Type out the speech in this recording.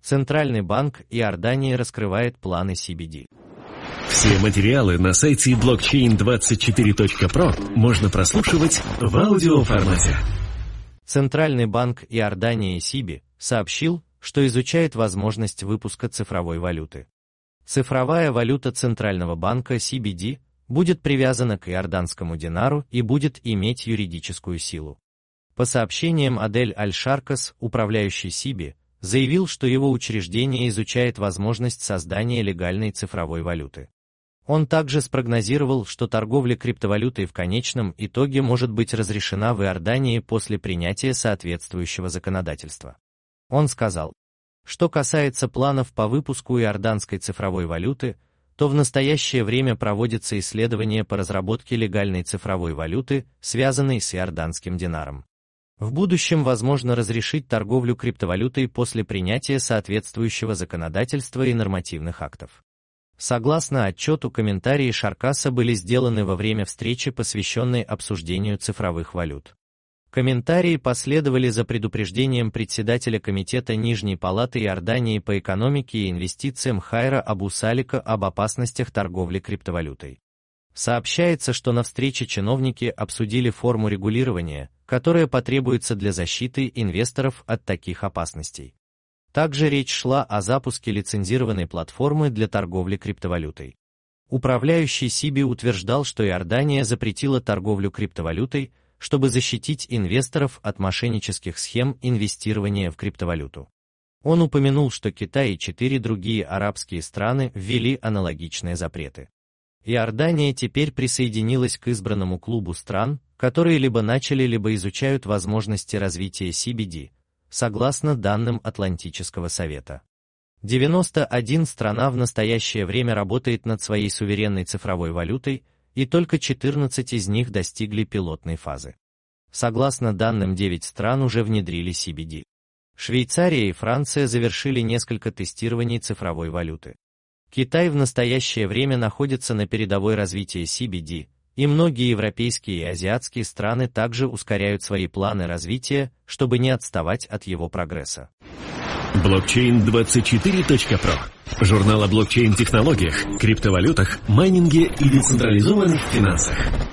Центральный банк Иордании раскрывает планы CBD. Все материалы на сайте blockchain24.pro можно прослушивать в аудиоформате. Центральный банк Иордании СИБИ сообщил, что изучает возможность выпуска цифровой валюты. Цифровая валюта Центрального банка CBD будет привязана к иорданскому динару и будет иметь юридическую силу. По сообщениям Адель Аль-Шаркас, управляющий СИБИ, заявил, что его учреждение изучает возможность создания легальной цифровой валюты. Он также спрогнозировал, что торговля криптовалютой в конечном итоге может быть разрешена в Иордании после принятия соответствующего законодательства. Он сказал, что касается планов по выпуску иорданской цифровой валюты, то в настоящее время проводятся исследования по разработке легальной цифровой валюты, связанной с иорданским динаром. В будущем возможно разрешить торговлю криптовалютой после принятия соответствующего законодательства и нормативных актов. Согласно отчету, комментарии Шаркаса были сделаны во время встречи, посвященной обсуждению цифровых валют. Комментарии последовали за предупреждением председателя Комитета Нижней Палаты Иордании по экономике и инвестициям Хайра Абу Салика об опасностях торговли криптовалютой. Сообщается, что на встрече чиновники обсудили форму регулирования, которая потребуется для защиты инвесторов от таких опасностей. Также речь шла о запуске лицензированной платформы для торговли криптовалютой. Управляющий СИБИ утверждал, что Иордания запретила торговлю криптовалютой, чтобы защитить инвесторов от мошеннических схем инвестирования в криптовалюту. Он упомянул, что Китай и 4 другие арабские страны ввели аналогичные запреты. Иордания теперь присоединилась к избранному клубу стран, которые либо начали, либо изучают возможности развития CBD, согласно данным Атлантического совета. 91 страна в настоящее время работает над своей суверенной цифровой валютой, и только 14 из них достигли пилотной фазы. Согласно данным, 9 стран уже внедрили CBD. Швейцария и Франция завершили несколько тестирований цифровой валюты. Китай в настоящее время находится на передовой развитии CBD, и многие европейские и азиатские страны также ускоряют свои планы развития, чтобы не отставать от его прогресса. Blockchain24.pro – журнал о блокчейн-технологиях, криптовалютах, майнинге и децентрализованных финансах.